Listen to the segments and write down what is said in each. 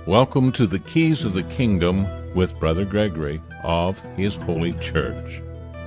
Welcome to the Keys of the Kingdom with Brother Gregory of His Holy Church.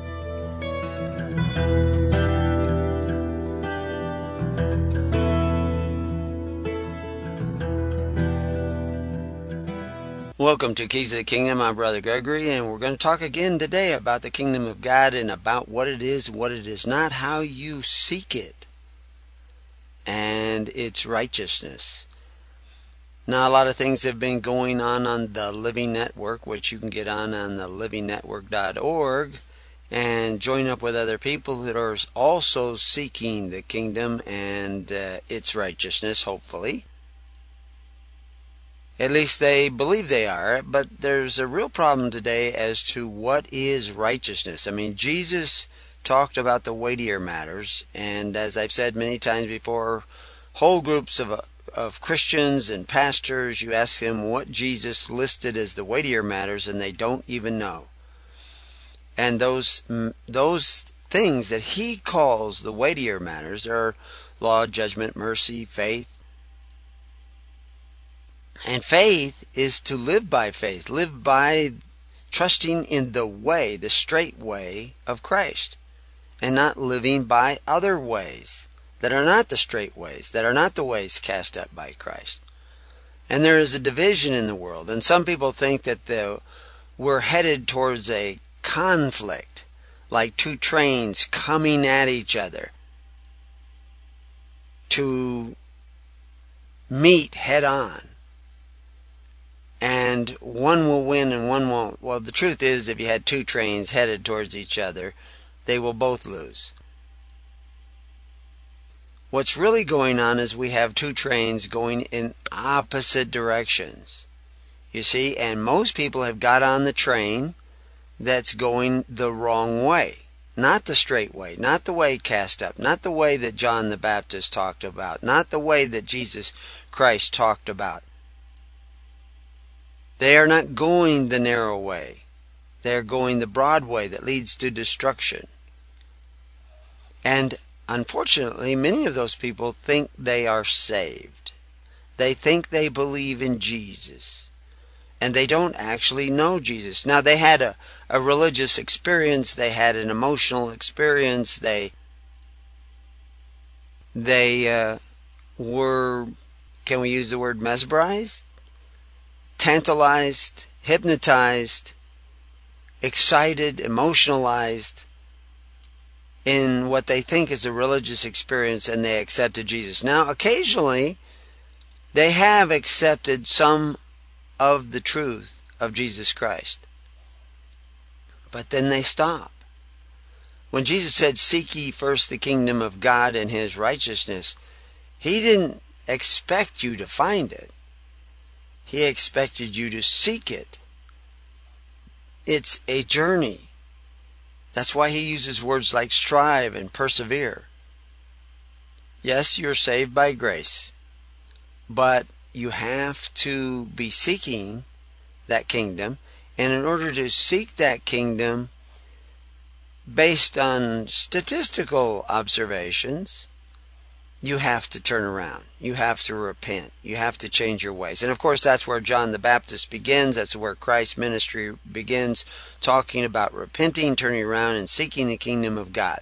Welcome to Keys of the Kingdom. I'm Brother Gregory, and we're going to talk again today about the Kingdom of God and about what it is not, how you seek it, and its righteousness. Now, a lot of things have been going on the Living Network, which you can get on the livingnetwork.org, and join up with other people that are also seeking the kingdom and its righteousness, hopefully. At least they believe they are, but there's a real problem today as to what is righteousness. I mean, Jesus talked about the weightier matters, and as I've said many times before, whole groups of Christians and pastors, you ask them what Jesus listed as the weightier matters, and they don't even know. And those things that he calls the weightier matters are law, judgment, mercy, faith. And faith is to live by faith, live by trusting in the way, the straight way of Christ, and not living by other ways that are not the straight ways, that are not the ways cast up by Christ. And there is a division in the world, and some people think that we're headed towards a conflict, like two trains coming at each other to meet head on. And one will win and one won't. Well, the truth is, if you had two trains headed towards each other, they will both lose. What's really going on is we have two trains going in opposite directions. You see, and most people have got on the train that's going the wrong way. Not the straight way, not the way cast up, not the way that John the Baptist talked about, not the way that Jesus Christ talked about. They are not going the narrow way. They are going the broad way that leads to destruction. And unfortunately, many of those people think they are saved. They think they believe in Jesus. And they don't actually know Jesus. Now, they had a religious experience. They had an emotional experience. They were, can we use the word mesmerized? Tantalized, hypnotized, excited, emotionalized in what they think is a religious experience, and they accepted Jesus. Now, occasionally, they have accepted some of the truth of Jesus Christ. But then they stop. When Jesus said, "Seek ye first the kingdom of God and His righteousness," He didn't expect you to find it. He expected you to seek it. It's a journey. That's why He uses words like strive and persevere. Yes, you're saved by grace, but you have to be seeking that kingdom, and in order to seek that kingdom based on statistical observations, you have to turn around. You have to repent. You have to change your ways. And of course, that's where John the Baptist begins. That's where Christ's ministry begins, talking about repenting, turning around, and seeking the kingdom of God.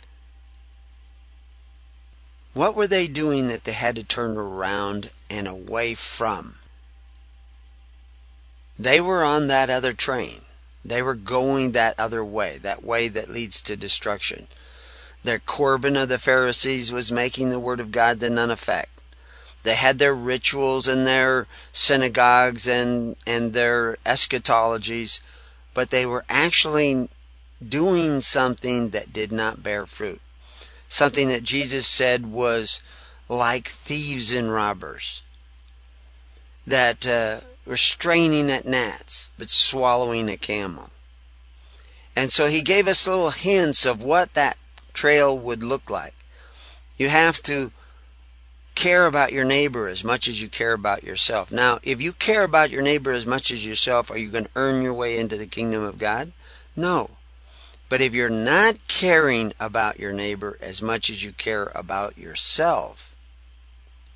What were they doing that they had to turn around and away from? They were on that other train. They were going that other way, that way that leads to destruction. Their Corban of the Pharisees was making the word of God to none effect. They had their rituals and their synagogues and their eschatologies, but they were actually doing something that did not bear fruit. Something that Jesus said was like thieves and robbers, that were straining at gnats, but swallowing a camel. And so He gave us little hints of what that trail would look like. You have to care about your neighbor as much as you care about yourself. Now, if you care about your neighbor as much as yourself, are you going to earn your way into the kingdom of God? No. But if you're not caring about your neighbor as much as you care about yourself,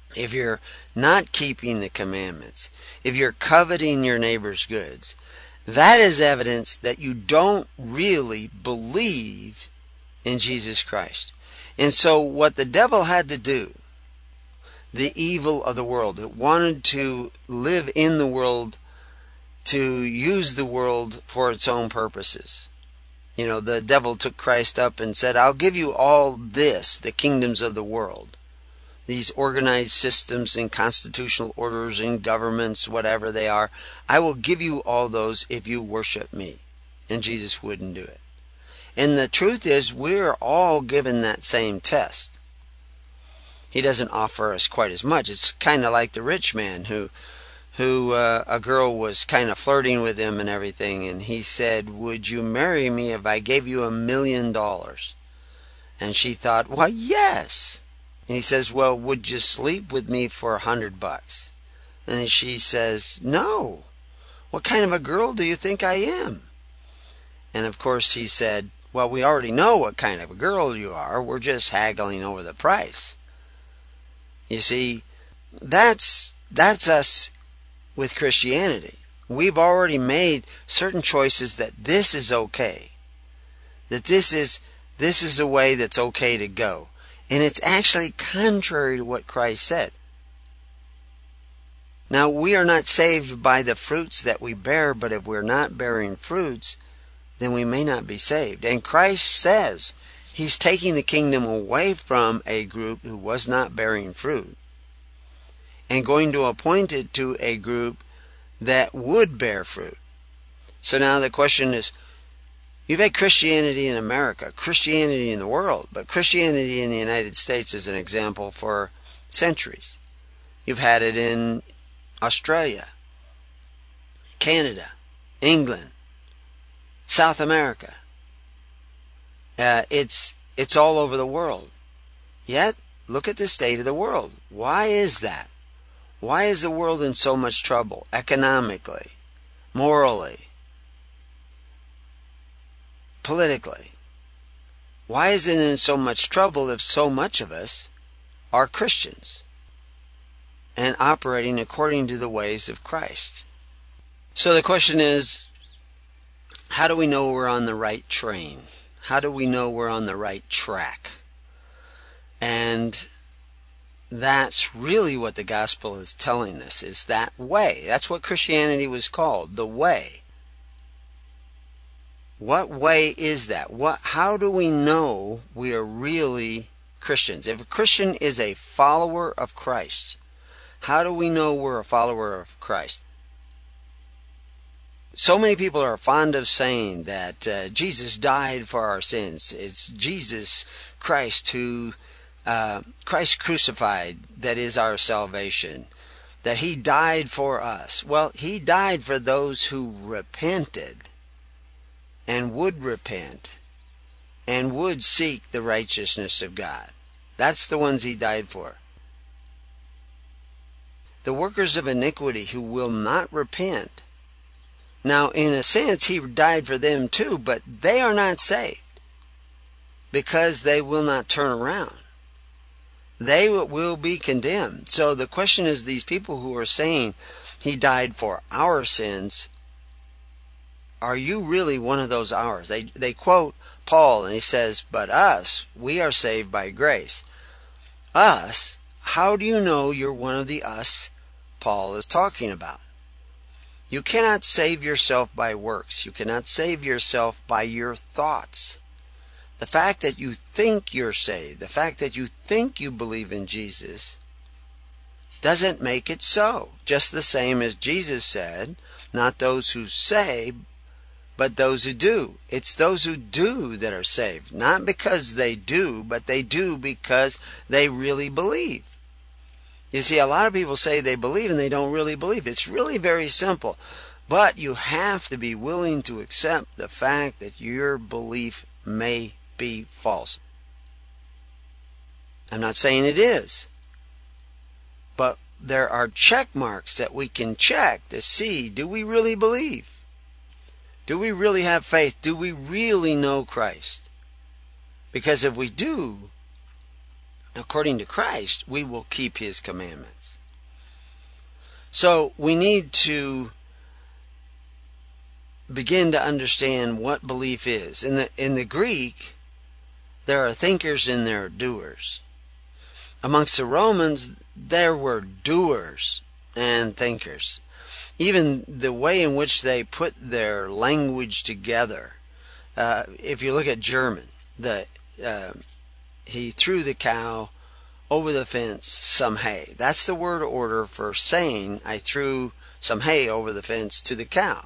if you're not keeping the commandments, if you're coveting your neighbor's goods, that is evidence that you don't really believe in Jesus Christ. And so what the devil had to do, the evil of the world, it wanted to live in the world, to use the world for its own purposes. You know, the devil took Christ up and said, I'll give you all this, the kingdoms of the world. These organized systems and constitutional orders and governments, whatever they are, I will give you all those if you worship me. And Jesus wouldn't do it. And the truth is, we're all given that same test. He doesn't offer us quite as much. It's kind of like the rich man who a girl was kind of flirting with him and everything, and he said, would you marry me if I gave you $1 million? And she thought, well, yes. And he says, well, would you sleep with me for $100? And she says, no. What kind of a girl do you think I am? And of course he said, well, we already know what kind of a girl you are. We're just haggling over the price. You see, that's us with Christianity. We've already made certain choices that this is okay. That this is a way that's okay to go. And it's actually contrary to what Christ said. Now, we are not saved by the fruits that we bear, but if we're not bearing fruits, then we may not be saved. And Christ says he's taking the kingdom away from a group who was not bearing fruit and going to appoint it to a group that would bear fruit. So now the question is, you've had Christianity in America, Christianity in the world, but Christianity in the United States is an example for centuries. You've had it in Australia, Canada, England, South America. It's all over the world. Yet, look at the state of the world. Why is that? Why is the world in so much trouble, economically, morally, politically? Why is it in so much trouble if so much of us are Christians and operating according to the ways of Christ? So the question is, how do we know we're on the right train? How do we know we're on the right track? And that's really what the gospel is telling us, is that way. That's what Christianity was called, the way. What way is that? How do we know we are really Christians? If a Christian is a follower of Christ, how do we know we're a follower of Christ? So many people are fond of saying that Jesus died for our sins. It's Jesus Christ who, Christ crucified, that is our salvation. That he died for us. Well, he died for those who repented and would repent and would seek the righteousness of God. That's the ones he died for. The workers of iniquity who will not repent. Now, in a sense, he died for them too, but they are not saved because they will not turn around. They will be condemned. So the question is, these people who are saying he died for our sins, are you really one of those ours? They quote Paul, and he says, but us, we are saved by grace. Us? How do you know you're one of the us Paul is talking about? You cannot save yourself by works. You cannot save yourself by your thoughts. The fact that you think you're saved, the fact that you think you believe in Jesus, doesn't make it so. Just the same as Jesus said, not those who say, but those who do. It's those who do that are saved. Not because they do, but they do because they really believe. You see, a lot of people say they believe and they don't really believe. It's really very simple. But you have to be willing to accept the fact that your belief may be false. I'm not saying it is. But there are check marks that we can check to see, do we really believe? Do we really have faith? Do we really know Christ? Because if we do, according to Christ, we will keep his commandments. So we need to begin to understand what belief is. In the Greek, there are thinkers and there are doers. Amongst the Romans, there were doers and thinkers. Even the way in which they put their language together. If you look at German, he threw the cow over the fence some hay. That's the word order for saying I threw some hay over the fence to the cow.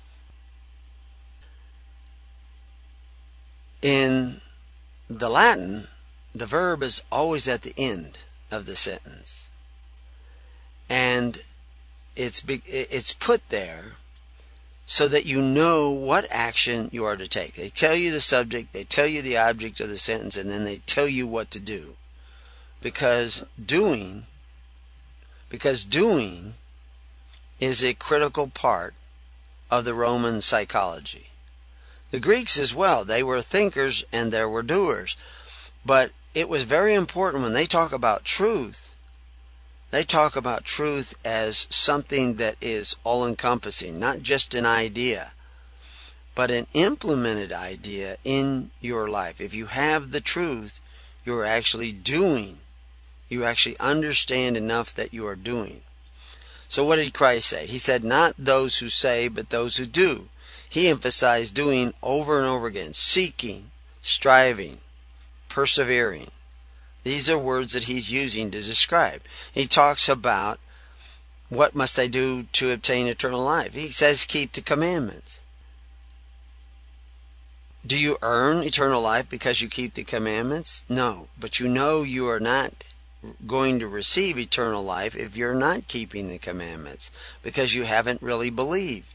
In the Latin, the verb is always at the end of the sentence. And it's put there so that you know what action you are to take. They tell you the subject, they tell you the object of the sentence, and then they tell you what to do. Because doing is a critical part of the Roman psychology. The Greeks as well, they were thinkers and there were doers. But it was very important when they talk about truth, they talk about truth as something that is all-encompassing, not just an idea, but an implemented idea in your life. If you have the truth, you're actually doing. You actually understand enough that you are doing. So what did Christ say? He said, not those who say, but those who do. He emphasized doing over and over again, seeking, striving, persevering. These are words that he's using to describe. He talks about what must I do to obtain eternal life. He says keep the commandments. Do you earn eternal life because you keep the commandments? No, but you know you are not going to receive eternal life if you're not keeping the commandments, because you haven't really believed.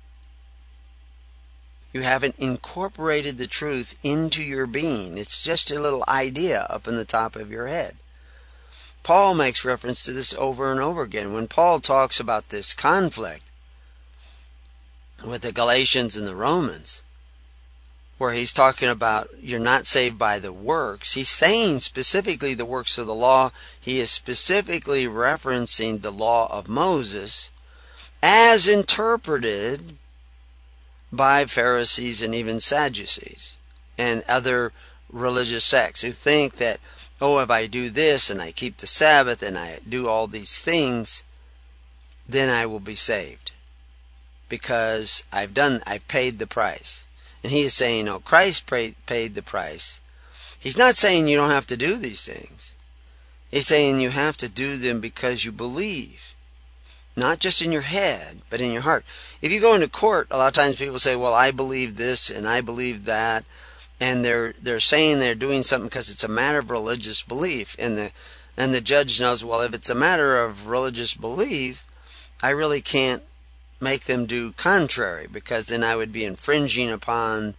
You haven't incorporated the truth into your being. It's just a little idea up in the top of your head. Paul makes reference to this over and over again. When Paul talks about this conflict with the Galatians and the Romans, where he's talking about you're not saved by the works, he's saying specifically the works of the law. He is specifically referencing the law of Moses as interpreted by Pharisees and even Sadducees and other religious sects who think that, oh, if I do this and I keep the Sabbath and I do all these things, then I will be saved because I've paid the price. And he is saying, no, Christ paid the price. He's not saying you don't have to do these things. He's saying you have to do them because you believe. Not just in your head, but in your heart. If you go into court, a lot of times people say, well, I believe this and I believe that. And they're saying they're doing something because it's a matter of religious belief. And the judge knows, well, if it's a matter of religious belief, I really can't make them do contrary, because then I would be infringing upon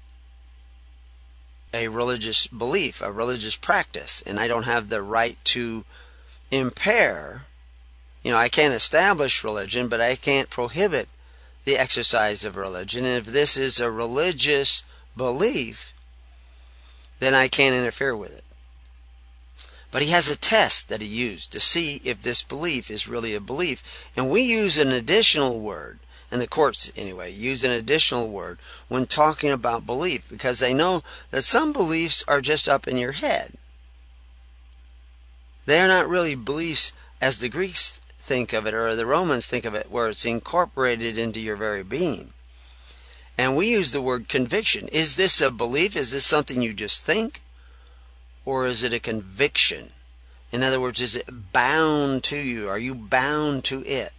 a religious belief, a religious practice, and I don't have the right to impair. I can't establish religion, but I can't prohibit the exercise of religion. And if this is a religious belief, then I can't interfere with it. But he has a test that he used to see if this belief is really a belief. And we use an additional word, and the courts anyway use an additional word when talking about belief, because they know that some beliefs are just up in your head. They are not really beliefs as the Greeks think of it or the Romans think of it, where it's incorporated into your very being. And we use the word conviction. Is this a belief? Is this something you just think? Or is it a conviction? In other words, is it bound to you? Are you bound to it?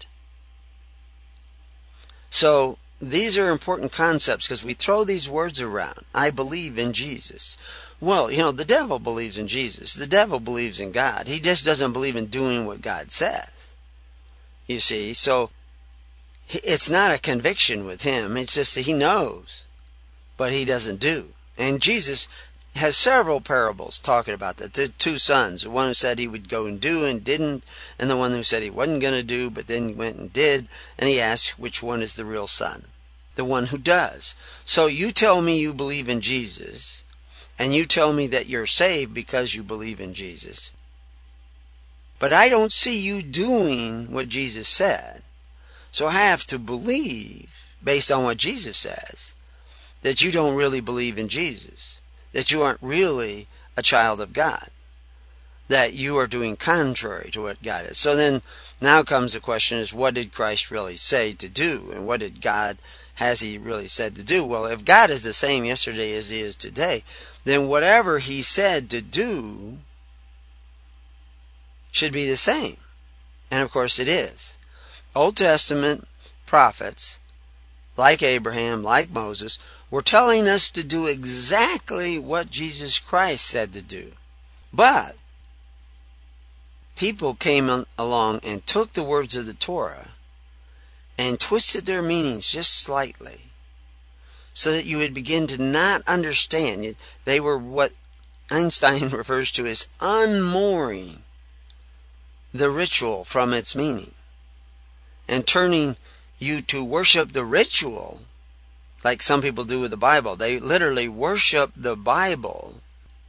So these are important concepts because we throw these words around. I believe in Jesus. Well, the devil believes in Jesus. The devil believes in God. He just doesn't believe in doing what God says. You see, so it's not a conviction with him. It's just that he knows, but he doesn't do. And Jesus has several parables talking about that. The two sons, the one who said he would go and do and didn't, and the one who said he wasn't going to do but then went and did. And he asked which one is the real son. The one who does. So you tell me you believe in Jesus, and you tell me that you're saved because you believe in Jesus, but I don't see you doing what Jesus said, so I have to believe, based on what Jesus says, that you don't really believe in Jesus, that you aren't really a child of God, that you are doing contrary to what God is. So then now comes the question is, what did Christ really say to do? And what did God, has he really said to do? Well, if God is the same yesterday as he is today, then whatever he said to do should be the same. And of course it is. Old Testament prophets, like Abraham, like Moses, were telling us to do exactly what Jesus Christ said to do. But people came along and took the words of the Torah and twisted their meanings just slightly so that you would begin to not understand. They were what Einstein refers to as unmooring the ritual from its meaning and turning you to worship the ritual like some people do with the Bible. They literally worship the Bible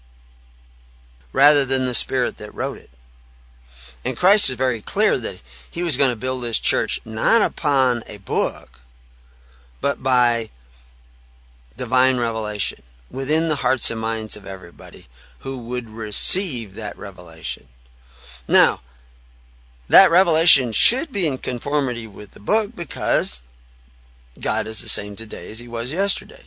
rather than the Spirit that wrote it. And Christ was very clear that he was going to build his church not upon a book, but by divine revelation within the hearts and minds of everybody who would receive that revelation. Now, that revelation should be in conformity with the book because God is the same today as he was yesterday.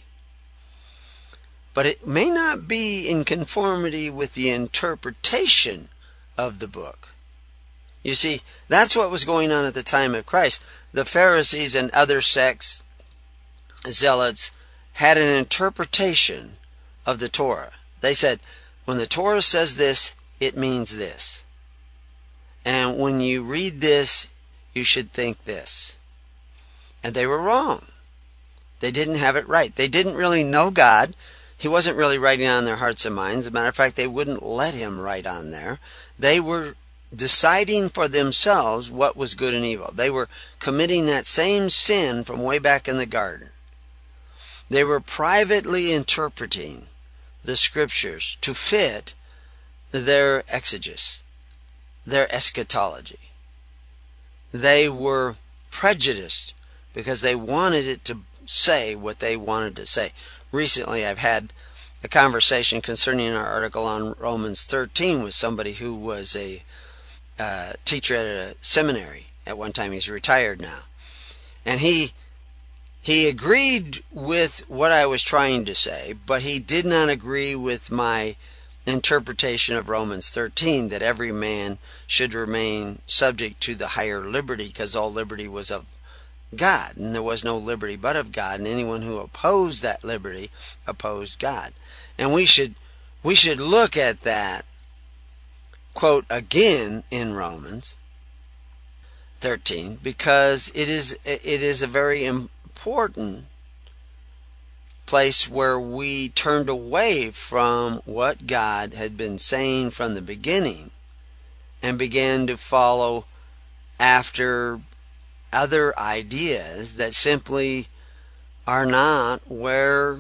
But it may not be in conformity with the interpretation of the book. You see, that's what was going on at the time of Christ. The Pharisees and other sects, zealots, had an interpretation of the Torah. They said, when the Torah says this, it means this. And when you read this, you should think this. And they were wrong. They didn't have it right. They didn't really know God. He wasn't really writing on their hearts and minds. As a matter of fact, they wouldn't let him write on there. They were deciding for themselves what was good and evil. They were committing that same sin from way back in the garden. They were privately interpreting the scriptures to fit their exegesis, their eschatology. They were prejudiced because they wanted it to say what they wanted to say. Recently, I've had a conversation concerning our article on Romans 13 with somebody who was a teacher at a seminary at one time. He's retired now. And he agreed with what I was trying to say, but he did not agree with my interpretation of Romans 13, that every man should remain subject to the higher liberty because all liberty was of God, and there was no liberty but of God, and anyone who opposed that liberty opposed God. And we should look at that quote again in Romans 13 because it is a very important place where we turned away from what God had been saying from the beginning and began to follow after other ideas that simply are not where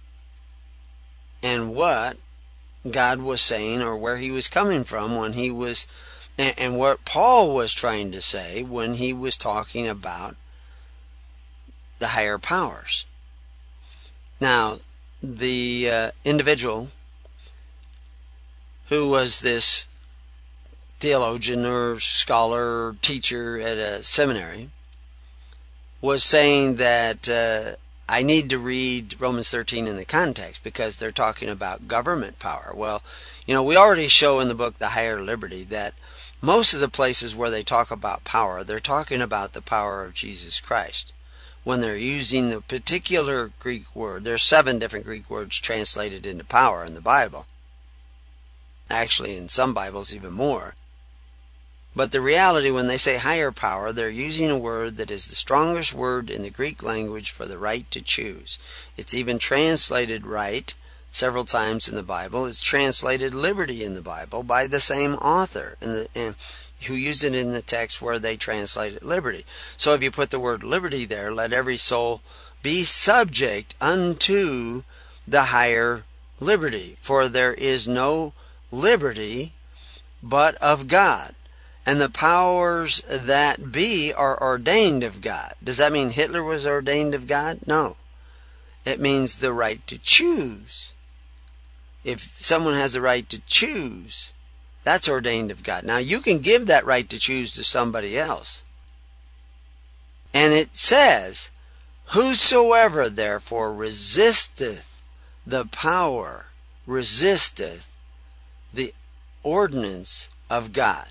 and what God was saying or where he was coming from when he was, and what Paul was trying to say when he was talking about the higher powers. Now, the individual who was this theologian or scholar or teacher at a seminary was saying that I need to read Romans 13 in the context because they're talking about government power. Well, we already show in the book The Higher Liberty that most of the places where they talk about power, they're talking about the power of Jesus Christ. When they're using the particular Greek word, there's 7 different Greek words translated into power in the Bible. Actually, in some Bibles, even more. But the reality, when they say higher power, they're using a word that is the strongest word in the Greek language for the right to choose. It's even translated right several times in the Bible. It's translated liberty in the Bible by the same author and who used it in the text where they translated liberty. So if you put the word liberty there, let every soul be subject unto the higher liberty, for there is no liberty but of God. And the powers that be are ordained of God. Does that mean Hitler was ordained of God? No. It means the right to choose. If someone has the right to choose, that's ordained of God. Now, you can give that right to choose to somebody else. And it says, whosoever therefore resisteth the power, resisteth the ordinance of God.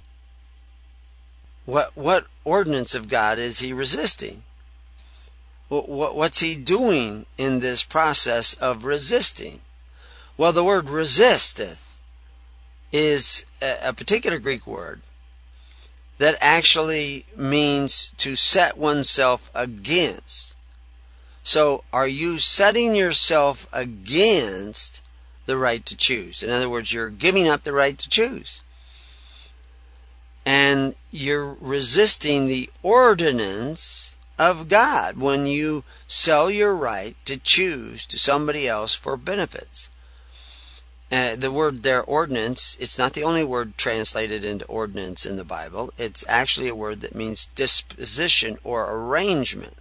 What ordinance of God is he resisting? What's he doing in this process of resisting? Well, the word resisteth is a particular Greek word that actually means to set oneself against. So, are you setting yourself against the right to choose? In other words, you're giving up the right to choose. And you're resisting the ordinance of God when you sell your right to choose to somebody else for benefits. The word there, ordinance, it's not the only word translated into ordinance in the Bible. It's actually a word that means disposition or arrangement.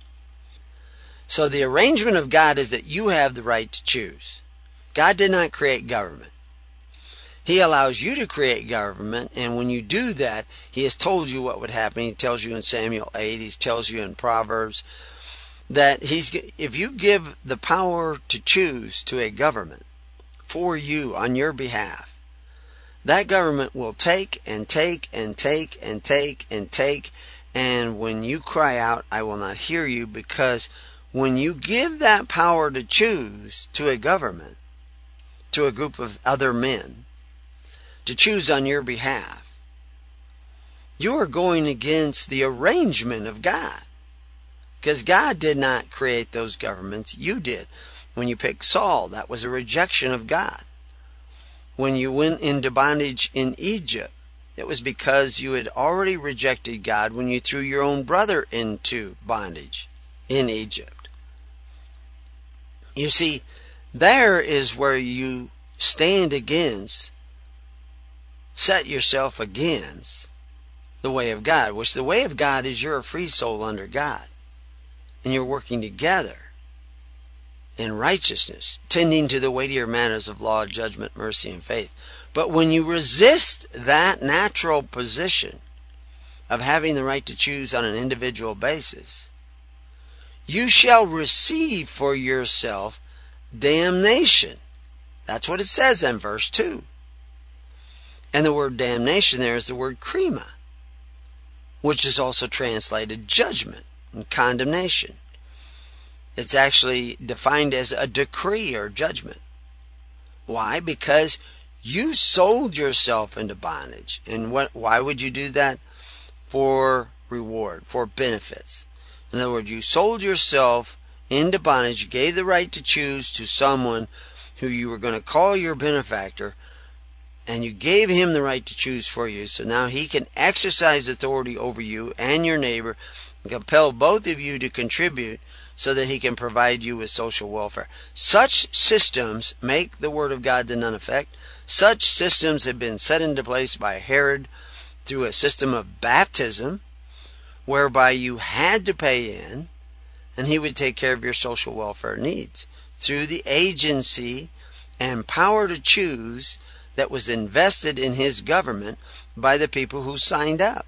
So the arrangement of God is that you have the right to choose. God did not create government. He allows you to create government, and when you do that, he has told you what would happen. He tells you in Samuel 8, he tells you in Proverbs, that if you give the power to choose to a government for you on your behalf, that government will take and take and take and take and take, and when you cry out, I will not hear you, because when you give that power to choose to a government, to a group of other men, to choose on your behalf, you are going against the arrangement of God. Because God did not create those governments, you did. When you picked Saul, that was a rejection of God. When you went into bondage in Egypt, it was because you had already rejected God when you threw your own brother into bondage in Egypt. You see, there is where you stand against, set yourself against the way of God, which the way of God is you're a free soul under God. And you're working together in righteousness, tending to the weightier matters of law, judgment, mercy, and faith. But when you resist that natural position of having the right to choose on an individual basis, you shall receive for yourself damnation. That's what it says in verse 2. And the word damnation there is the word krima, which is also translated judgment and condemnation. It's actually defined as a decree or judgment. Why? Because you sold yourself into bondage. And why would you do that? For reward, for benefits. In other words, you sold yourself into bondage. You gave the right to choose to someone who you were going to call your benefactor, and you gave him the right to choose for you. So now he can exercise authority over you and your neighbor and compel both of you to contribute so that he can provide you with social welfare. Such systems make the Word of God to none effect. Such systems have been set into place by Herod through a system of baptism, whereby you had to pay in, and he would take care of your social welfare needs through the agency and power to choose that was invested in his government by the people who signed up.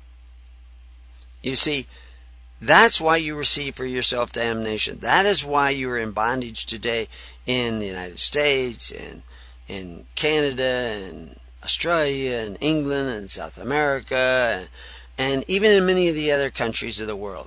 You see, that's why you receive for yourself damnation. That is why you are in bondage today in the United States and in Canada and Australia and England and South America and even in many of the other countries of the world.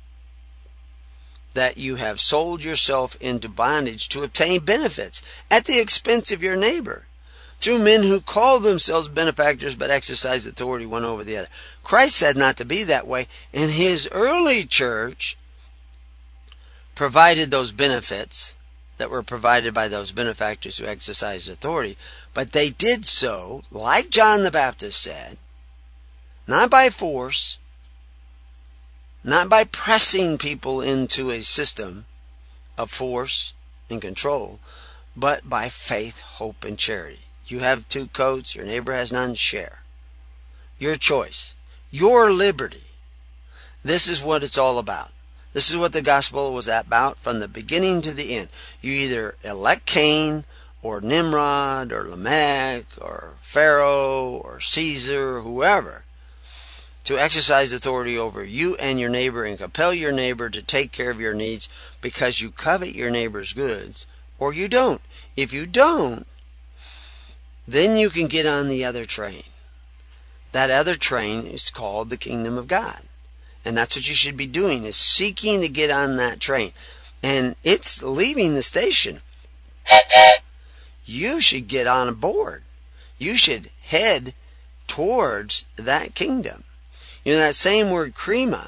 That you have sold yourself into bondage to obtain benefits at the expense of your neighbor, through men who call themselves benefactors but exercise authority one over the other. Christ said not to be that way, and his early church provided those benefits that were provided by those benefactors who exercised authority, but they did so, like John the Baptist said, not by force, not by pressing people into a system of force and control, but by faith, hope, and charity. You have 2 coats, your neighbor has none, share. Your choice, your liberty. This is what it's all about. This is what the gospel was about from the beginning to the end. You either elect Cain or Nimrod or Lamech or Pharaoh or Caesar or whoever to exercise authority over you and your neighbor and compel your neighbor to take care of your needs because you covet your neighbor's goods, or you don't. If you don't, then you can get on the other train. That other train is called the kingdom of God. And that's what you should be doing, is seeking to get on that train. And it's leaving the station. You should get on board. You should head towards that kingdom. You know, that same word krima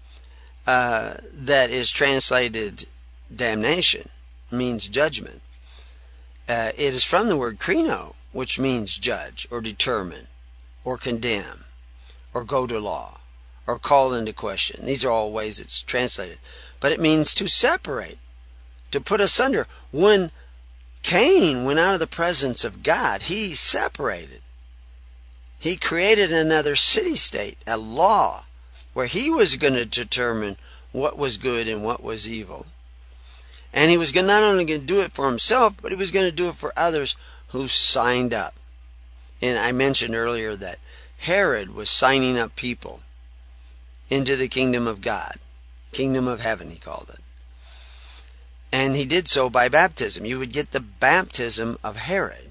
that is translated damnation means judgment. It is from the word krino, which means judge or determine or condemn or go to law or call into question. These are all ways it's translated. But it means to separate, to put asunder. When Cain went out of the presence of God, he separated. He created another city-state, a law, where he was going to determine what was good and what was evil. And he was not only going to do it for himself, but he was going to do it for others who signed up. And I mentioned earlier that Herod was signing up people into the kingdom of God. Kingdom of heaven, he called it. And he did so by baptism. You would get the baptism of Herod.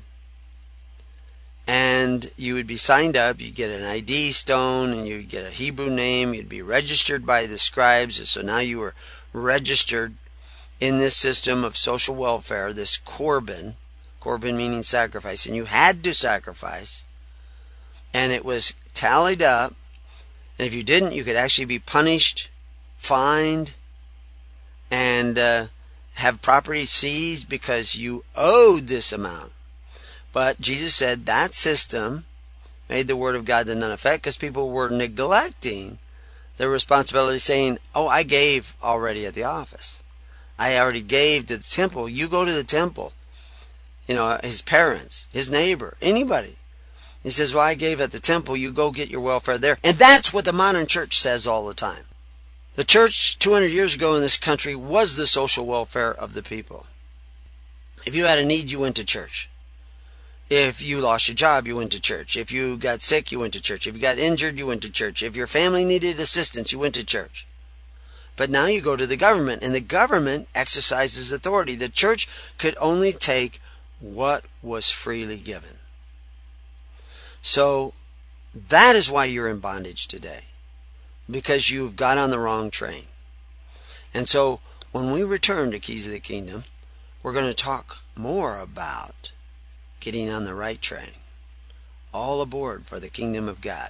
And you would be signed up, you'd get an ID stone, and you'd get a Hebrew name, you'd be registered by the scribes, and so now you were registered in this system of social welfare, this Corban meaning sacrifice, and you had to sacrifice, and it was tallied up, and if you didn't, you could actually be punished, fined, and have property seized because you owed this amount. But Jesus said that system made the word of God to none effect because people were neglecting their responsibility, saying, oh, I gave already at the office. I already gave to the temple. You go to the temple. You know, his parents, his neighbor, anybody. He says, well, I gave at the temple. You go get your welfare there. And that's what the modern church says all the time. The church 200 years ago in this country was the social welfare of the people. If you had a need, you went to church. If you lost your job, you went to church. If you got sick, you went to church. If you got injured, you went to church. If your family needed assistance, you went to church. But now you go to the government, and the government exercises authority. The church could only take what was freely given. So that is why you're in bondage today, because you've got on the wrong train. And so when we return to Keys of the Kingdom, we're going to talk more about getting on the right train. All aboard for the kingdom of God.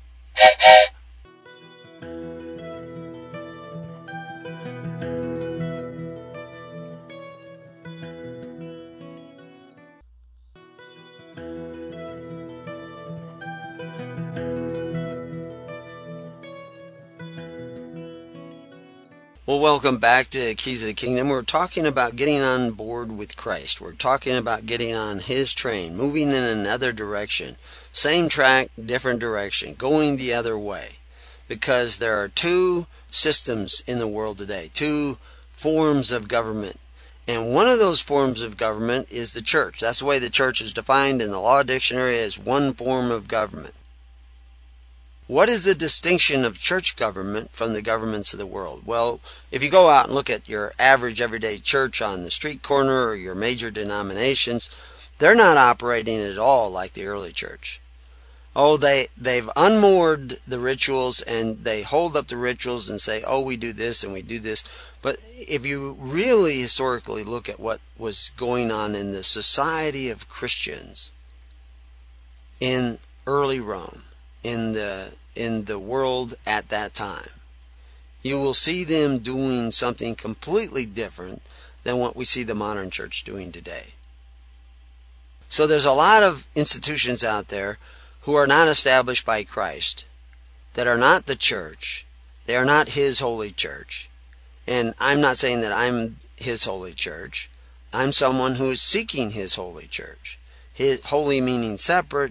Well, welcome back to Keys of the Kingdom. We're talking about getting on board with Christ. We're talking about getting on His train, moving in another direction. Same track, different direction, going the other way. Because there are 2 systems in the world today, 2 forms of government. And one of those forms of government is the church. That's the way the church is defined in the Law Dictionary as one form of government. What is the distinction of church government from the governments of the world? Well, if you go out and look at your average everyday church on the street corner or your major denominations, they're not operating at all like the early church. Oh, they've unmoored the rituals and they hold up the rituals and say, oh, we do this and we do this. But if you really historically look at what was going on in the society of Christians in early Rome, in the world at that time, you will see them doing something completely different than what we see the modern church doing today. So there's a lot of institutions out there who are not established by Christ, that are not the church. They are not His holy church. And I'm not saying that I'm His holy church. I'm someone who is seeking His holy church. His holy meaning separate,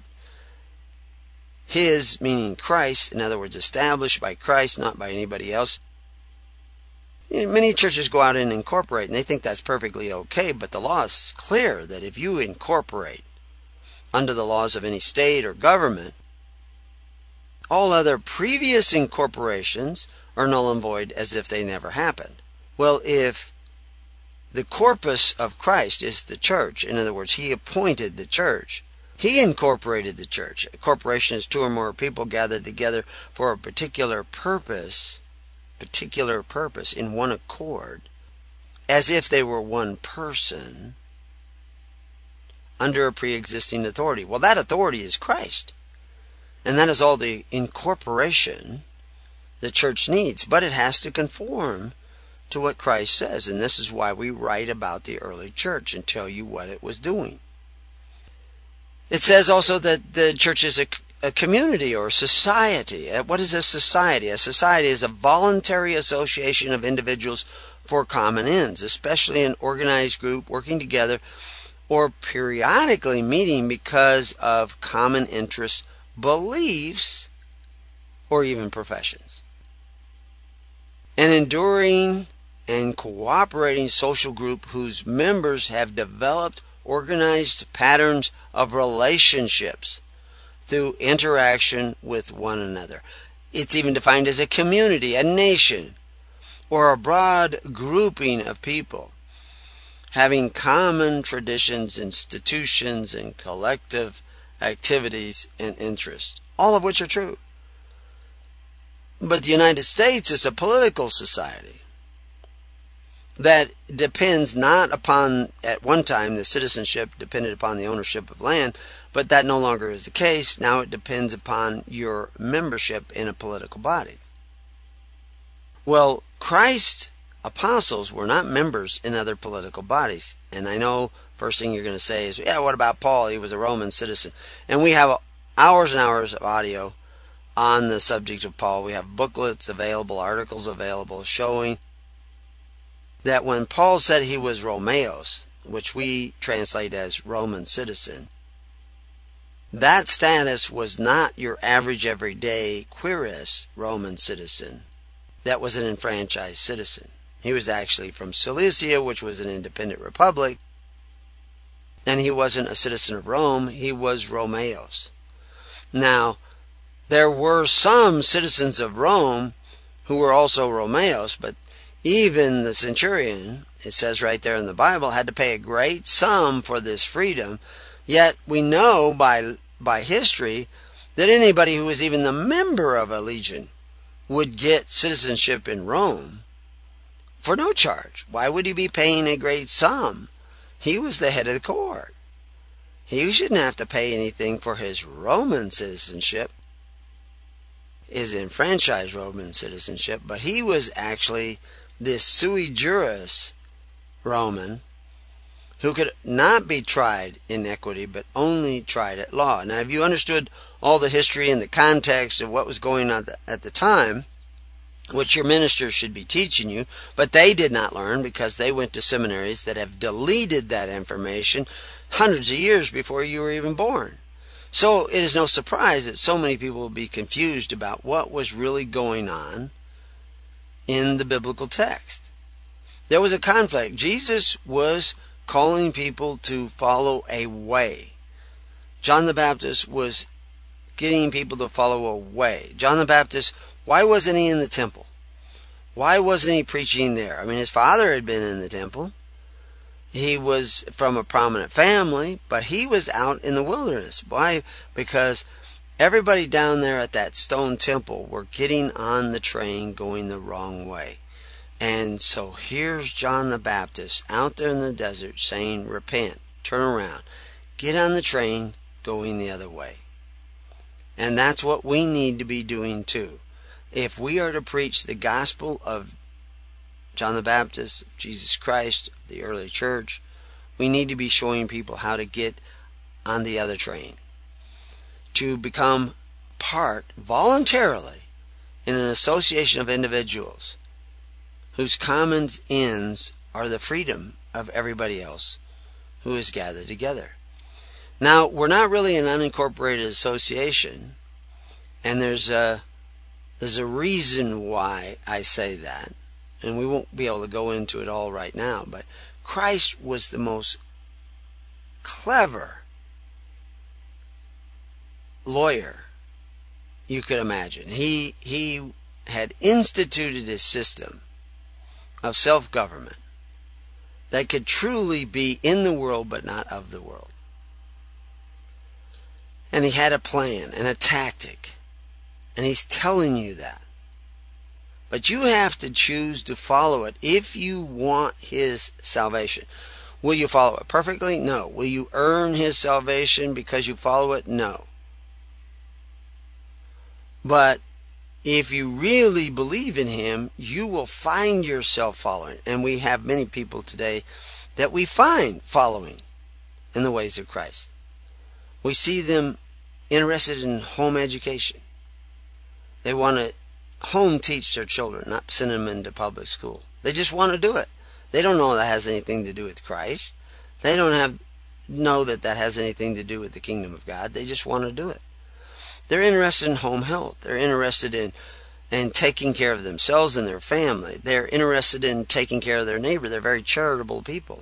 His meaning Christ, in other words, established by Christ, not by anybody else. Many churches go out and incorporate, and they think that's perfectly okay, but the law is clear that if you incorporate under the laws of any state or government, all other previous incorporations are null and void as if they never happened. Well, if the corpus of Christ is the church, in other words, He appointed the church, He incorporated the church. A corporation is two or more people gathered together for a particular purpose in one accord, as if they were one person under a pre-existing authority. Well, that authority is Christ. And that is all the incorporation the church needs. But it has to conform to what Christ says. And this is why we write about the early church and tell you what it was doing. It says also that the church is a community or society. What is a society? A society is a voluntary association of individuals for common ends, especially an organized group working together or periodically meeting because of common interests, beliefs, or even professions. An enduring and cooperating social group whose members have developed organized patterns of relationships through interaction with one another. It's even defined as a community, a nation, or a broad grouping of people having common traditions, institutions, and collective activities and interests, all of which are true. But the United States is a political society that depends not upon, at one time, the citizenship depended upon the ownership of land, but that no longer is the case. Now it depends upon your membership in a political body. Well, Christ's apostles were not members in other political bodies. And I know first thing you're going to say is, yeah, what about Paul? He was a Roman citizen. And we have hours and hours of audio on the subject of Paul. We have booklets available, articles available showing that when Paul said he was Romeos, which we translate as Roman citizen, that status was not your average everyday querist Roman citizen that was an enfranchised citizen. He was actually from Cilicia, which was an independent republic, and he wasn't a citizen of Rome. He was Romeos. Now, there were some citizens of Rome who were also Romeos, but even the centurion, it says right there in the Bible, had to pay a great sum for this freedom. Yet we know by history that anybody who was even the member of a legion would get citizenship in Rome for no charge. Why would he be paying a great sum? He was the head of the court. He shouldn't have to pay anything for his Roman citizenship, his enfranchised Roman citizenship, but he was actually this sui juris Roman who could not be tried in equity but only tried at law. Now, if you understood all the history and the context of what was going on at the time, which your ministers should be teaching you, but they did not learn because they went to seminaries that have deleted that information hundreds of years before you were even born. So it is no surprise that so many people will be confused about what was really going on in the biblical text. There was a conflict. Jesus was calling people to follow a way. John the Baptist was getting people to follow a way. John the Baptist, why wasn't he in the temple? Why wasn't he preaching there? I mean, his father had been in the temple. He was from a prominent family, but he was out in the wilderness. Why? Because everybody down there at that stone temple were getting on the train going the wrong way. And so here's John the Baptist out there in the desert saying, repent, turn around, get on the train going the other way. And that's what we need to be doing too. If we are to preach the gospel of John the Baptist, Jesus Christ, the early church, we need to be showing people how to get on the other train, to become part voluntarily in an association of individuals whose common ends are the freedom of everybody else who is gathered together. Now, we're not really an unincorporated association, and there's a reason why I say that, and we won't be able to go into it all right now, but Christ was the most clever lawyer you could imagine. He had instituted a system of self-government that could truly be in the world but not of the world. And he had a plan and a tactic. And he's telling you that. But you have to choose to follow it if you want his salvation. Will you follow it perfectly? No. Will you earn his salvation because you follow it? No. But if you really believe in him, you will find yourself following. And we have many people today that we find following in the ways of Christ. We see them interested in home education. They want to home teach their children, not send them into public school. They just want to do it. They don't know that has anything to do with Christ. They don't know that has anything to do with the kingdom of God. They just want to do it. They're interested in home health. They're interested in taking care of themselves and their family. They're interested in taking care of their neighbor. They're very charitable people.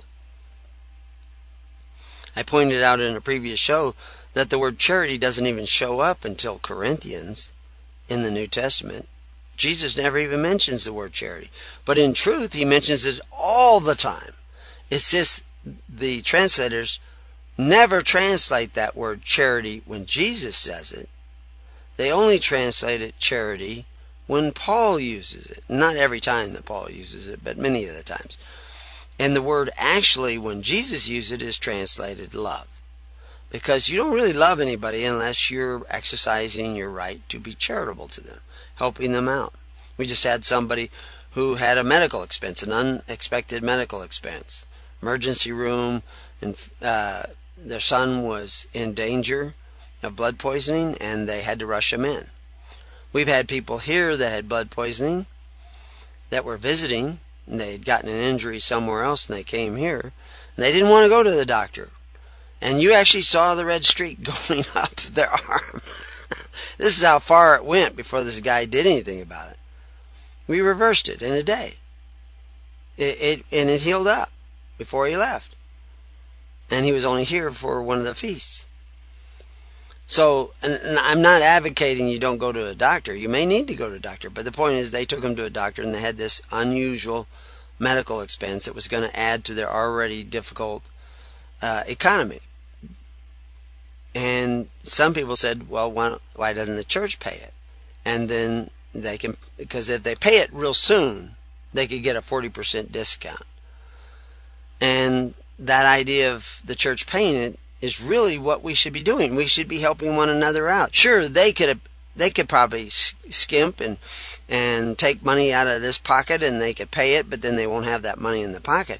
I pointed out in a previous show that the word charity doesn't even show up until Corinthians in the New Testament. Jesus never even mentions the word charity. But in truth, he mentions it all the time. It's just the translators never translate that word charity when Jesus says it. They only translate it charity when Paul uses it. Not every time that Paul uses it, but many of the times. And the word actually, when Jesus uses it, is translated love. Because you don't really love anybody unless you're exercising your right to be charitable to them, helping them out. We just had somebody who had a medical expense, an unexpected medical expense, emergency room, and their son was in danger of blood poisoning, and they had to rush him in. We've had people here that had blood poisoning that were visiting, and they had gotten an injury somewhere else, and they came here, and they didn't want to go to the doctor. And you actually saw the red streak going up their arm. This is how far it went before this guy did anything about it. We reversed it in a day. It healed up before he left. And he was only here for one of the feasts. So, and I'm not advocating you don't go to a doctor. You may need to go to a doctor. But the point is, they took him to a doctor and they had this unusual medical expense that was going to add to their already difficult economy. And some people said, well, why doesn't the church pay it? And then they can, because if they pay it real soon, they could get a 40% discount. And that idea of the church paying it is really what we should be doing. We should be helping one another out. Sure, they could probably skimp and take money out of this pocket and they could pay it, but then they won't have that money in the pocket.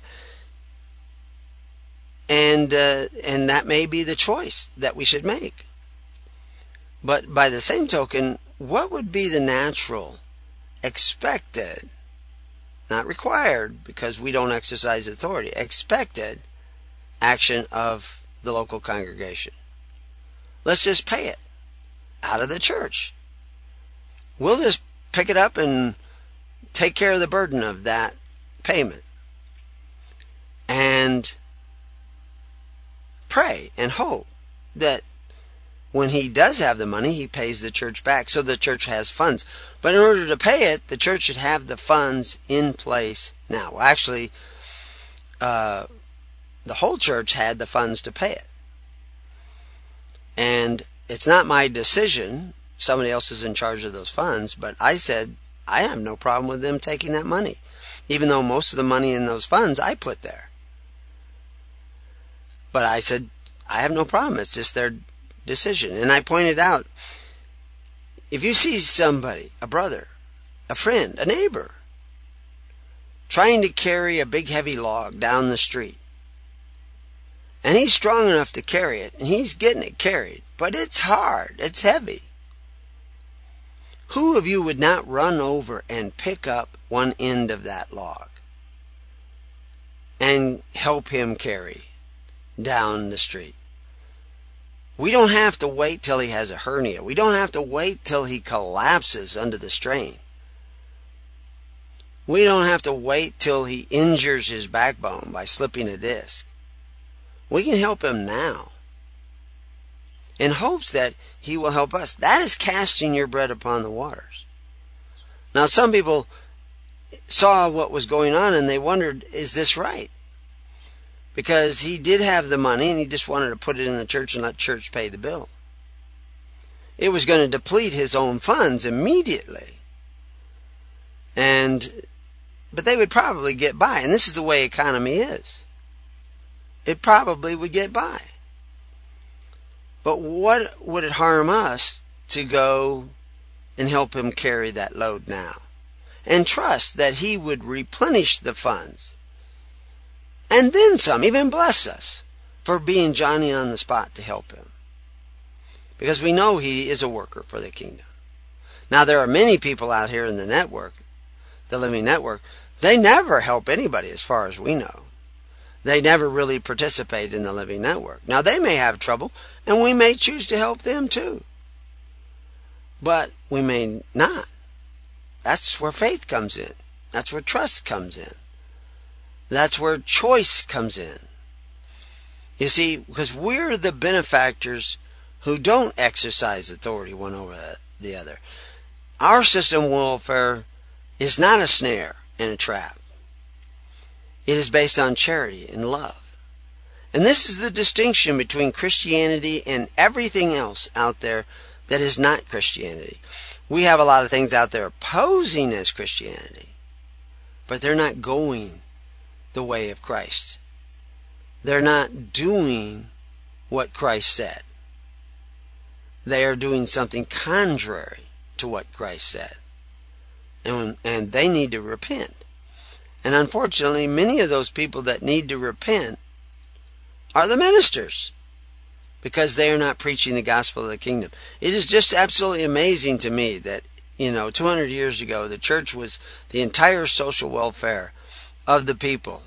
And that may be the choice that we should make. But by the same token, what would be the natural, expected, not required because we don't exercise authority, expected action of the local congregation? Let's just pay it out of the church. We'll just pick it up and take care of the burden of that payment. And pray and hope that when he does have the money, he pays the church back so the church has funds. But in order to pay it, the church should have the funds in place now. Well, actually, the whole church had the funds to pay it. And it's not my decision. Somebody else is in charge of those funds. But I said, I have no problem with them taking that money, even though most of the money in those funds I put there. But I said, I have no problem. It's just their decision. And I pointed out, if you see somebody, a brother, a friend, a neighbor, trying to carry a big heavy log down the street, and he's strong enough to carry it, and he's getting it carried, but it's hard, it's heavy, who of you would not run over and pick up one end of that log? and help him carry down the street. We don't have to wait till he has a hernia. We don't have to wait till he collapses under the strain. We don't have to wait till he injures his backbone by slipping a disc. We can help him now in hopes that he will help us. That is casting your bread upon the waters. Now, some people saw what was going on and they wondered, is this right? Because he did have the money and he just wanted to put it in the church and let church pay the bill. It was going to deplete his own funds immediately. But they would probably get by. And this is the way economy is. It probably would get by. But what would it harm us to go and help him carry that load now? And trust that he would replenish the funds. And then some, even bless us for being Johnny on the spot to help him. Because we know he is a worker for the kingdom. Now there are many people out here in the network, the Living Network, they never help anybody as far as we know. They never really participate in the Living Network. Now they may have trouble and we may choose to help them too. But we may not. That's where faith comes in. That's where trust comes in. That's where choice comes in. You see, because we're the benefactors who don't exercise authority one over the other. Our system of welfare is not a snare and a trap. It is based on charity and love. And this is the distinction between Christianity and everything else out there that is not Christianity. We have a lot of things out there posing as Christianity, but they're not going the way of Christ. They're not doing what Christ said. They are doing something contrary to what Christ said. And they need to repent. And unfortunately, many of those people that need to repent are the ministers, because they are not preaching the gospel of the kingdom. It is just absolutely amazing to me that, 200 years ago, the church was the entire social welfare of the people.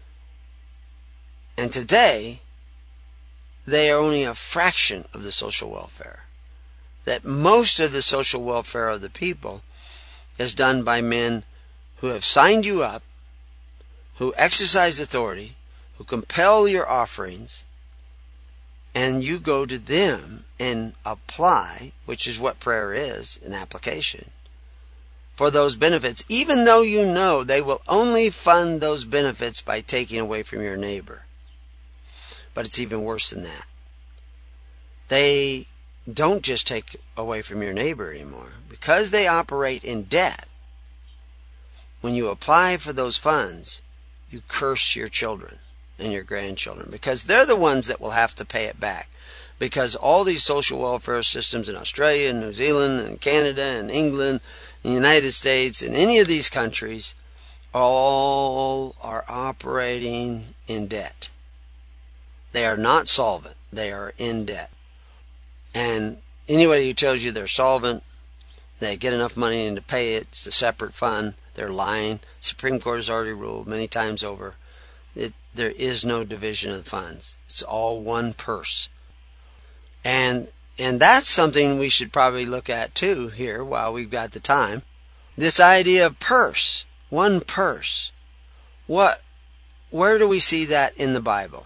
And today, they are only a fraction of the social welfare. That most of the social welfare of the people is done by men who have signed you up, who exercise authority, who compel your offerings, and you go to them and apply, which is what prayer is, an application, for those benefits, even though you know they will only fund those benefits by taking away from your neighbor. But it's even worse than that. They don't just take away from your neighbor anymore. Because they operate in debt, when you apply for those funds, you curse your children and your grandchildren, because they're the ones that will have to pay it back. Because all these social welfare systems in Australia and New Zealand and Canada and England and the United States and any of these countries all are operating in debt. They are not solvent. They are in debt. And anybody who tells you they're solvent, they get enough money in to pay it, it's a separate fund, they're lying. Supreme Court has already ruled many times over. There is no division of funds. It's all one purse. And that's something we should probably look at too here while we've got the time. This idea of purse, one purse. Where do we see that in the Bible?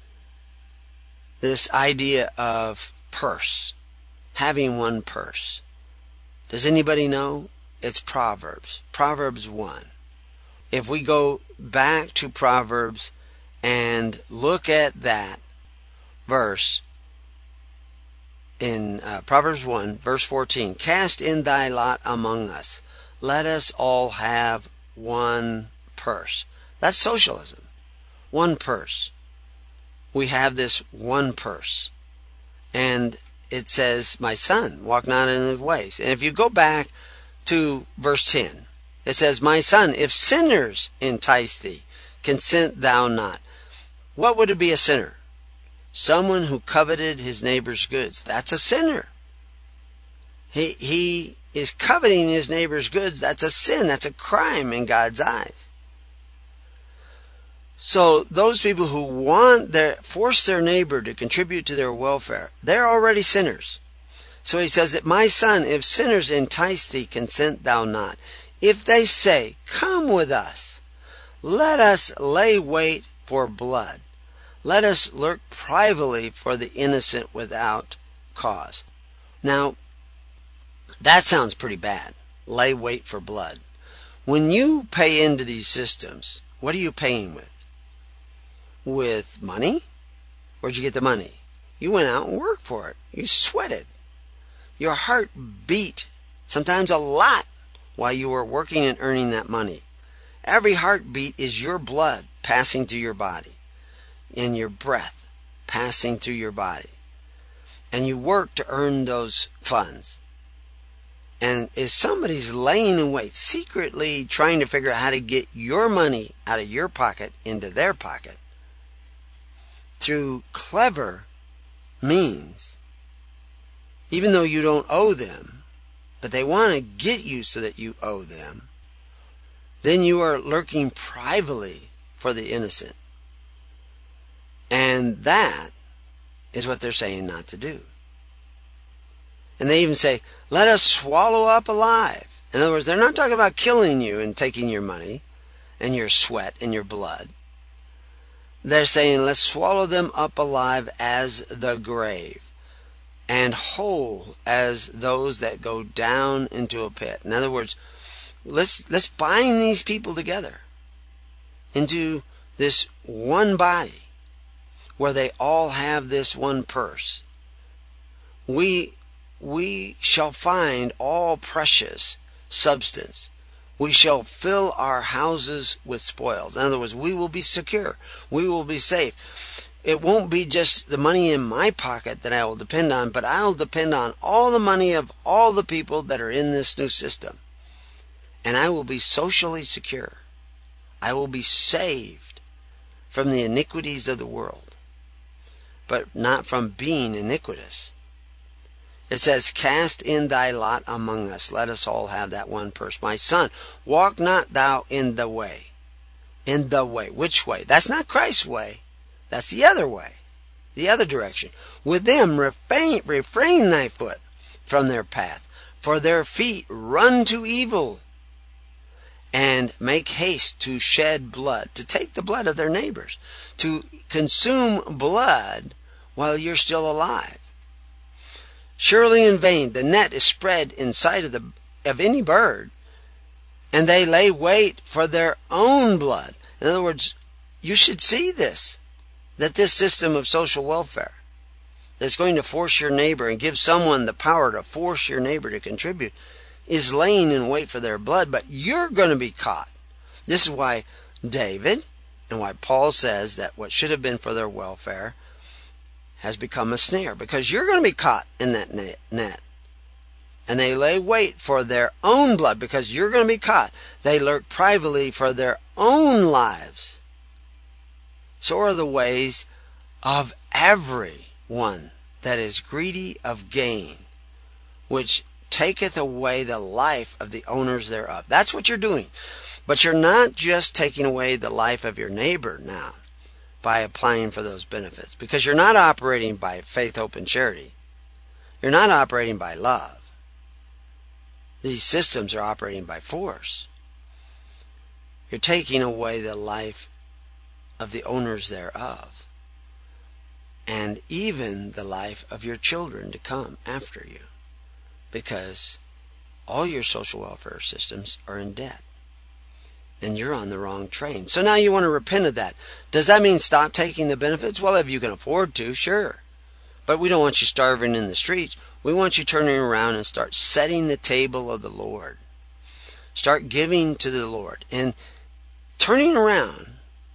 This idea of purse, having one purse. Does anybody know? It's Proverbs. Proverbs 1. If we go back to Proverbs and look at that verse in Proverbs 1, verse 14. Cast in thy lot among us. Let us all have one purse. That's socialism. One purse. We have this one purse. And it says, my son, walk not in his ways. And if you go back to verse 10, it says, my son, if sinners entice thee, consent thou not. What would it be a sinner? Someone who coveted his neighbor's goods. That's a sinner. He is coveting his neighbor's goods. That's a sin. That's a crime in God's eyes. So those people who force their neighbor to contribute to their welfare, they're already sinners. So he says that, my son, if sinners entice thee, consent thou not. If they say, come with us, let us lay wait for blood. Let us lurk privately for the innocent without cause. Now, that sounds pretty bad. Lay wait for blood. When you pay into these systems, what are you paying with? With money? Where'd you get the money? You went out and worked for it. You sweated. Your heart beat, sometimes a lot, while you were working and earning that money. Every heartbeat is your blood passing through your body, and your breath passing through your body. And you work to earn those funds. And if somebody's laying in wait, secretly trying to figure out how to get your money out of your pocket into their pocket, through clever means, even though you don't owe them, but they want to get you so that you owe them, then you are lurking privately for the innocent. And that is what they're saying not to do. And they even say, let us swallow up alive. In other words, they're not talking about killing you and taking your money and your sweat and your blood. They're saying, let's swallow them up alive as the grave, and whole as those that go down into a pit. In other words, let's bind these people together into this one body where they all have this one purse. We shall find all precious substance. We shall fill our houses with spoils. In other words, we will be secure. We will be safe. It won't be just the money in my pocket that I will depend on, but I'll depend on all the money of all the people that are in this new system. And I will be socially secure. I will be saved from the iniquities of the world, but not from being iniquitous. It says, cast in thy lot among us. Let us all have that one purse. My son, walk not thou in the way. In the way. Which way? That's not Christ's way. That's the other way. The other direction. With them refrain thy foot from their path. For their feet run to evil. And make haste to shed blood. To take the blood of their neighbors. To consume blood while you're still alive. Surely in vain the net is spread in sight of any bird, and they lay wait for their own blood. In other words, you should see this, that this system of social welfare that's going to force your neighbor and give someone the power to force your neighbor to contribute is laying in wait for their blood, but you're going to be caught. This is why David and why Paul says that what should have been for their welfare has become a snare, because you're going to be caught in that net. And they lay wait for their own blood, because you're going to be caught. They lurk privately for their own lives. So are the ways of everyone that is greedy of gain, which taketh away the life of the owners thereof. That's what you're doing. But you're not just taking away the life of your neighbor now by applying for those benefits, because you're not operating by faith, hope, and charity. You're not operating by love. These systems are operating by force. You're taking away the life of the owners thereof, and even the life of your children to come after you, because all your social welfare systems are in debt. And you're on the wrong train. So now you want to repent of that. Does that mean stop taking the benefits? Well, if you can afford to, sure. But we don't want you starving in the streets. We want you turning around and start setting the table of the Lord. Start giving to the Lord. And turning around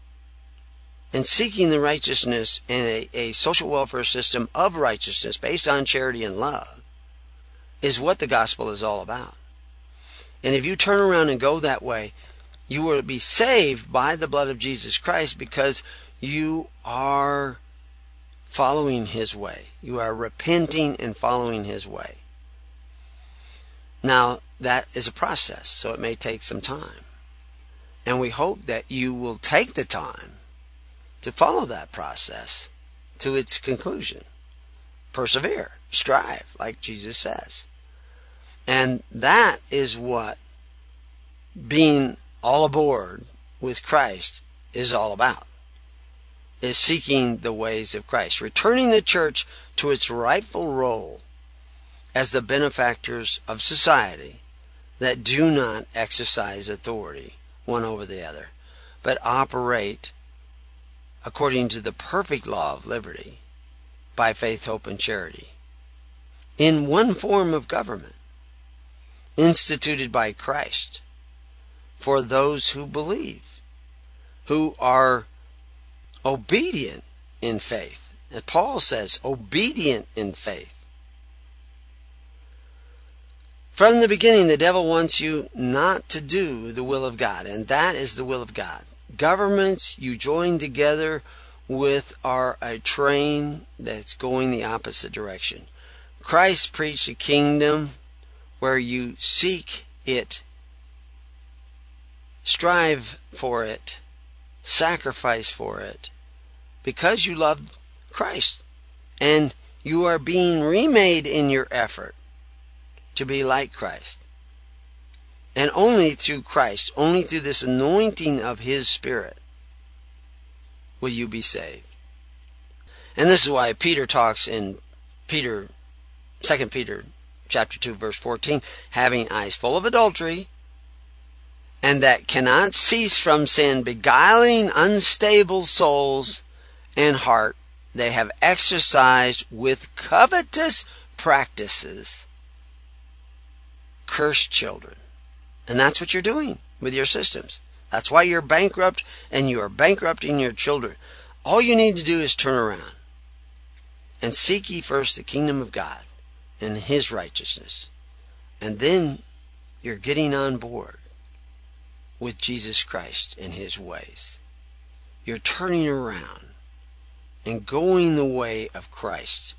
and seeking the righteousness and a social welfare system of righteousness based on charity and love is what the gospel is all about. And if you turn around and go that way, you will be saved by the blood of Jesus Christ, because you are following His way. You are repenting and following His way. Now, that is a process, so it may take some time. And we hope that you will take the time to follow that process to its conclusion. Persevere, strive, like Jesus says. And that is what being all aboard with Christ is all about, is seeking the ways of Christ, returning the church to its rightful role as the benefactors of society that do not exercise authority one over the other, but operate according to the perfect law of liberty by faith, hope, and charity in one form of government instituted by Christ for those who believe, who are obedient in faith. As Paul says, obedient in faith. From the beginning, the devil wants you not to do the will of God, and that is the will of God. Governments you join together with are a train that's going the opposite direction. Christ preached a kingdom where you seek it, strive for it, sacrifice for it, because you love Christ, and you are being remade in your effort to be like Christ. And only through Christ, only through this anointing of His Spirit, will you be saved. And this is why Peter talks in 2 Peter chapter 2, verse 14, having eyes full of adultery, and that cannot cease from sin, beguiling unstable souls and heart, they have exercised with covetous practices cursed children. And that's what you're doing with your systems. That's why you're bankrupt, and you are bankrupting your children. All you need to do is turn around and seek ye first the kingdom of God and His righteousness. And then you're getting on board with Jesus Christ and His ways. You're turning around and going the way of Christ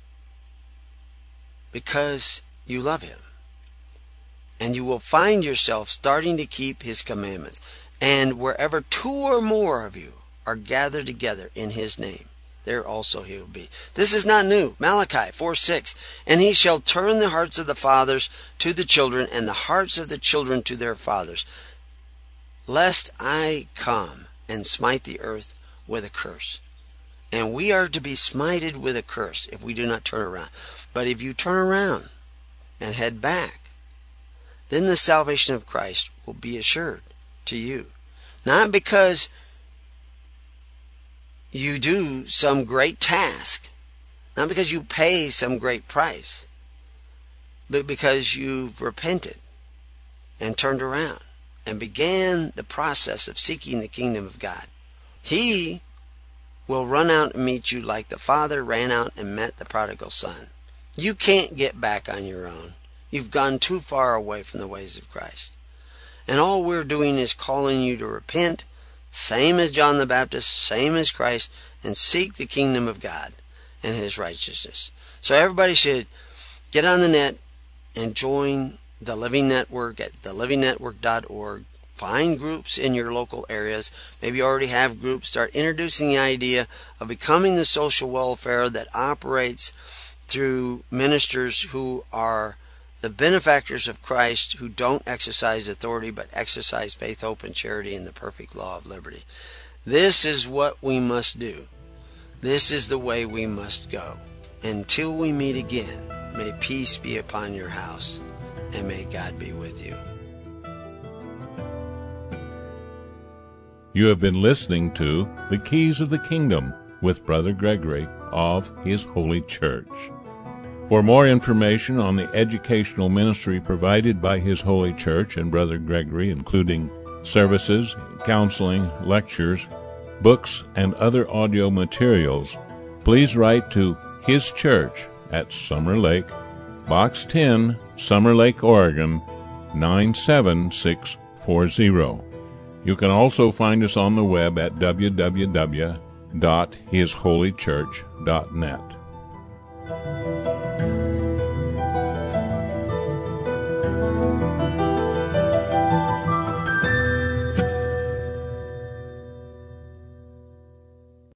because you love Him. And you will find yourself starting to keep His commandments. And wherever 2 or more of you are gathered together in His name, there also He will be. This is not new. Malachi 4:6. And He shall turn the hearts of the fathers to the children, and the hearts of the children to their fathers, lest I come and smite the earth with a curse. And we are to be smited with a curse if we do not turn around. But if you turn around and head back, then the salvation of Christ will be assured to you. Not because you do some great task, not because you pay some great price, but because you've repented and turned around and began the process of seeking the kingdom of God. He will run out and meet you like the Father ran out and met the prodigal son. You can't get back on your own. You've gone too far away from the ways of Christ. And all we're doing is calling you to repent, same as John the Baptist, same as Christ, and seek the kingdom of God and His righteousness. So everybody should get on the net and join the Living Network at thelivingnetwork.org. Find groups in your local areas. Maybe you already have groups. Start introducing the idea of becoming the social welfare that operates through ministers who are the benefactors of Christ, who don't exercise authority but exercise faith, hope, and charity in the perfect law of liberty. This is what we must do. This is the way we must go. Until we meet again, may peace be upon your house, and may God be with you. You have been listening to The Keys of the Kingdom with Brother Gregory of His Holy Church. For more information on the educational ministry provided by His Holy Church and Brother Gregory, including services, counseling, lectures, books, and other audio materials, please write to His Church at Summer Lake, Box 10, Summer Lake, Oregon, 97640. You can also find us on the web at www.hisholychurch.net.